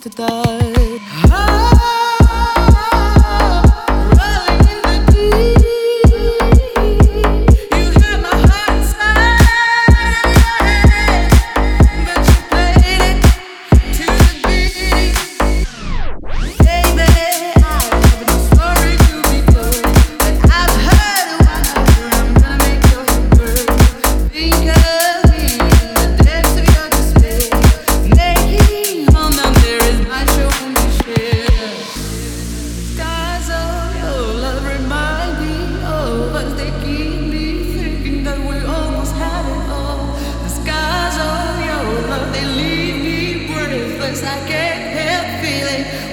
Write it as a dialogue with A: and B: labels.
A: to die. Rolling in the deep, you had my heart inside, but you played it to the beat. Baby, I have no story to be told, but I've heard one where I'm gonna make your head burn. Think of me in the depths of your despair, making all that there is my show and to share. Skies of your love remind me of us. They keep me thinking that we almost had it all. The skies of your love, they leave me breathless. I can't help feeling